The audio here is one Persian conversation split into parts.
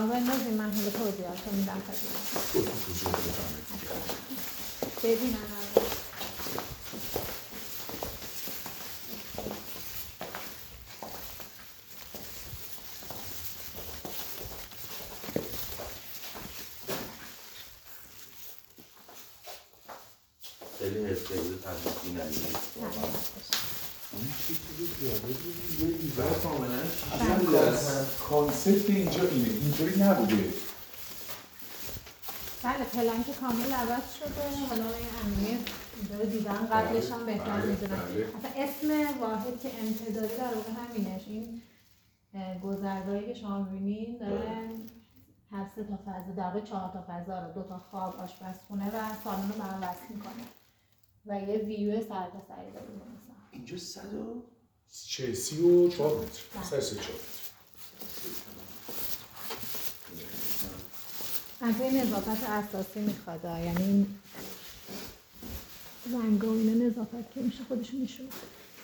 شما بندازید من حالا توضیحاتو میدم خدمتتون. ببینن اول. خیلی حرفه‌ای بود تنظیم نمی‌دید واقعا. این چیزی کاملا کانسپت اینجا اینه، اینطوری نبوده. بله پلن که کامل عوض شده. حالا این امنیه اینجا رو دیدن قبلش هم بهتر میدونن. اصلا اسم واحد که امتدادی در واقع همینش. این گذرگاهی که شما می‌بینید داره هر 3 تا فضا در واقع 4 تا فضا رو 2 تا خواب، آشپزخونه و سالن رو برام وصل می‌کنه. و یه ویو سرتاسری داره مثلا. اینجا 34 متر. 134 متر. منطقه نظافت اساسی میخواد، یعنی این رنگا و اینا نظافت که میشه خودشون نشون میده.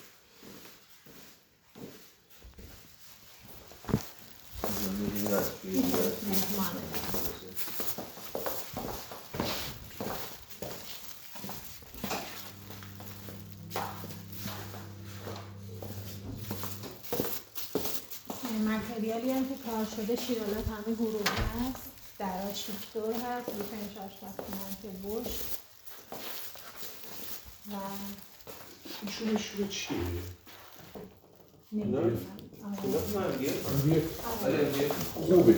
متریالی هم که کار شده شیرالات همه گروه هست، درها شیکدور هست، روپنش آشپزخونه که بوش و این شروع چیه؟ نمیدونم. خوبه.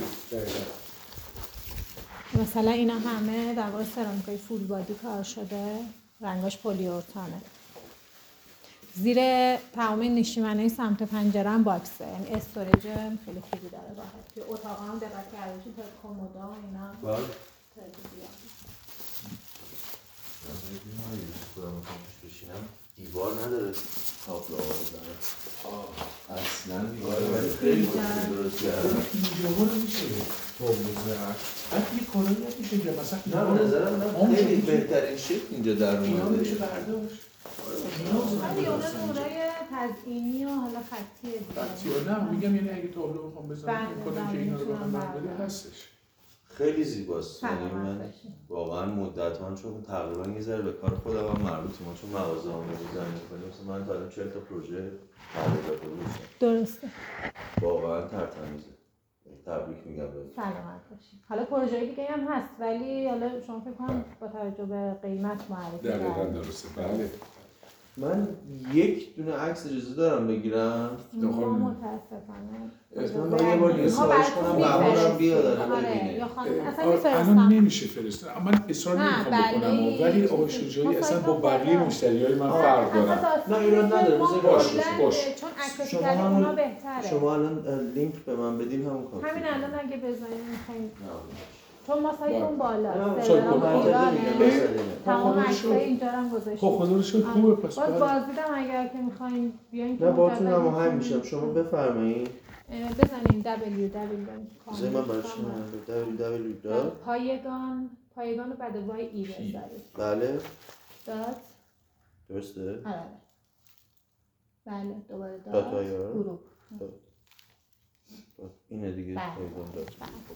مثلا اینا همه در واقع سرامیکای فول بادی کار شده، رنگاش پلیورتانه. زیر تمام نشیمنهای سمت پنجره هم باکسه، یعنی استوریج خیلی خوبی داره راحت. توی اتاق هم دقت کرده باشید تا کمودا و اینا. بله. بشینم دیوار نداره تابلوها بزنه. اصلا دیوار ولی خیلی خوبی درست کرده. اینجا رو میشه تابلو زد. بعد یه کارایی میشه که مثلا نه به نظرم من خیلی بهترین شکل اینجا در اومده. اینا میشه برداشت. ولی اونا نورای تزئینی و حالا خطیه دیگه. نه میگم یعنی اگه تابلو بخوام بزنم کنم که اینا رو به من بده هستش. خیلی زیباست. یعنی من واقعا مدت‌ها چون تقریبا یه ذره به کار خودم هم مربوطه، ما چون مغازه‌مون رو دیزاین می‌کنیم مثلا من تا الان 40 تا پروژه طراحی کردم. درسته. واقعا ترتمیزه. تبریک میگم بهت. سلامت باشید. حالا پروژه دیگه هم هست ولی حالا شما فکر کنم با توجه به قیمت معرفی کردید. دقیقاً درسته. بله. من یک دونه عکس اجازه دارم بگیرم؟ ما متاسفانه من یه بار دیگه سوالش کنم مامورم بیاد یا خانم اصلا میفرستم. الان نمیشه فرستاد. من اصرار نمیخوام بکنم ولی آقای شجاعی اصلا با بقیه مشتریای من فرق دارن. نه ایراد نداره بذار باشه. چون عکس کردن اونا بهتره. شما الان لینک به من بدین همون کار. همین الان اگه بزنید میخواین چون ما سایتون بالا تمام عکسای اینجا هم گذاشتیم. خب خدا رو شکر خوبه پس. باز بازدیدم اگر که میخواین بیاین نه باهاتون هماهنگ میشم. شما بفرمایید. بزنین www. بذار من براش www. پایگان رو بعد وای ای بذارید. بله. دات. درسته؟ آره. بله دوباره دات گروپ. اینه دیگه پایگان دات.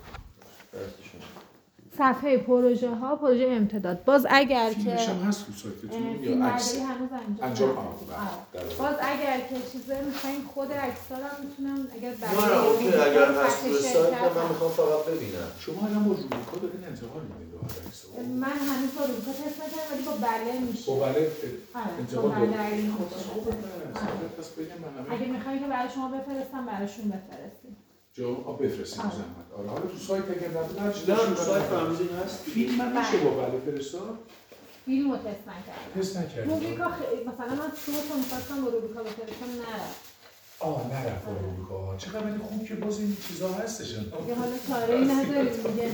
صفحه پروژه ها، پروژه امتداد. باز اگر که فیلمش هم هست تو سایتتون یا عکس هنوز انجام باز اگر که چیزه میخواین خود عکس‌ها رو میتونم اگر نه اوکی اگر هست تو سایت من میخوام فقط ببینم. شما الان با روبیکا دارین انتقال میدید به عکس‌ها؟ من هنوز با روبیکا تست نکردم ولی با بله میشه. با بله انتقال دارید. پس بگم من اگه میخواین که برای شما بفرستم براشون بفرستیم. بفرستید زحمت. آره حالا تو سایت اگر نبود نه تو سایت فهمیدین هست. فیلم من میشه با بله فرستاد؟ فیلمو تست نکردم. تست نکردم. روبیکا مثلا من صورتو می‌خواستم با روبیکا بفرستم نرفت با روبیکا. چقدر ولی خوب که باز این چیزا هستش. دیگه حالا کاری نداریم دیگه.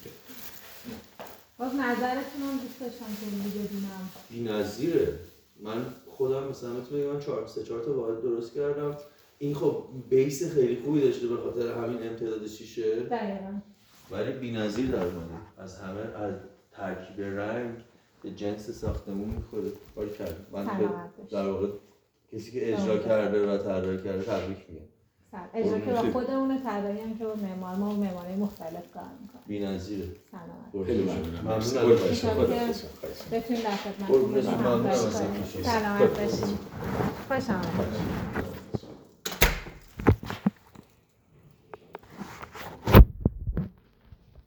باز نظرتون هم دوست داشتم که دیگه بدونم. بی‌نظیره. من خودم مثلا میتونم بگم 4 تا واحد درست کردم. این خب بیس خیلی خوبی داشته به خاطر همین امتداد شیشه. دقیقاً. ولی بی‌نظیر در اومده. از همه از ترکیب رنگ به جنس ساختمون می‌خوره. کاری کرد. من در واقع کسی که اجرا کرده و طراحی کرده تبریک میگم. اجرا که با خودمونه، طراحی هم که با معمار، ما معمارای مختلف کار میکنیم. بی‌نظیره. سلامت. خیلی ممنونم. بتونیم در خدمتتون باشیم. سلامت باشید. خوش آمدید.